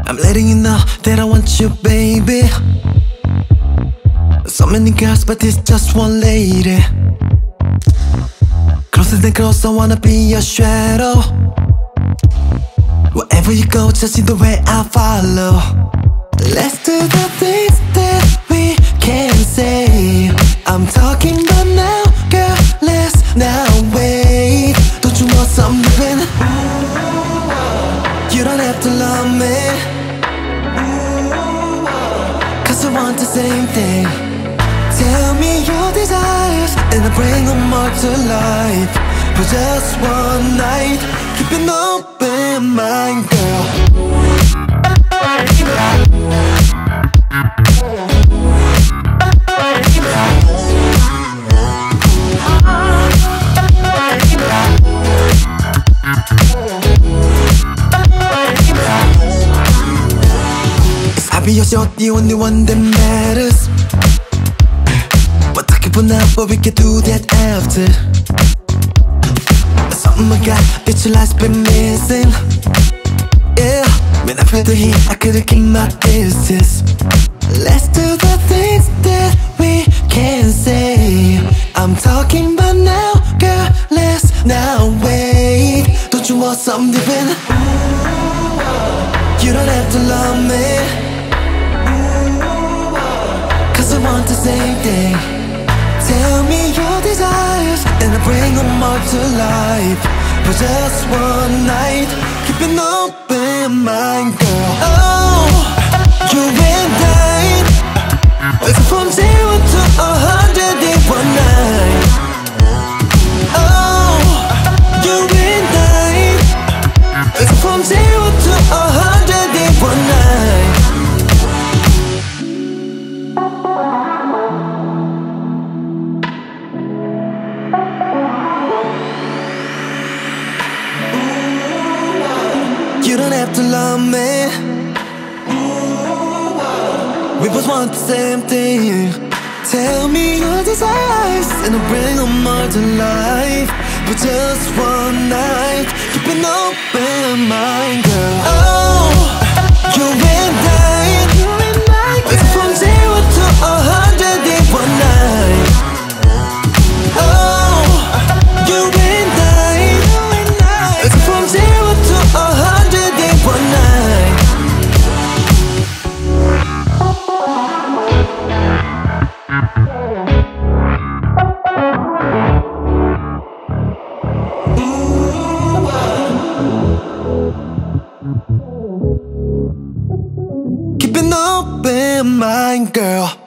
I'm letting you know that I want you, baby. So many girls, but it's just one lady. Closer than close, I wanna be your shadow. Wherever you go, just see the way I follow. Let's do the things that we can't say. I'm talking about now, girl, let's now wait. Don't you want something different? You don't have to love me, 'cause I want the same thing. Tell me your desires and I bring them all to life. For just one night, keep an open mind, girl. I'll be your short, the only one that matters. But talking for now, but we can do that after. Something I got that your life's been missing. Yeah, when I feel the heat, I couldn't keep my distance. Let's do the things that we can't say. I'm talking about now, girl, let's now wait. Don't you want something different? You don't have to love me, 'cause I want the same thing. Tell me your desires and I bring them all to life. For just one night, keep an open mind, girl. Oh, you and I, it's from 0 to 100 in one night. Oh, you and I, it's from 0 to 100 in one night. You don't have to love me, we both want the same thing. Tell me your desires and I'll bring them all to life. For just one night, keep an open mind, girl. Oh, you and I, it's from 0 to 100 in one night. Oh, you and I, it's from 0 to 100 in one night. Keep an open mind, girl.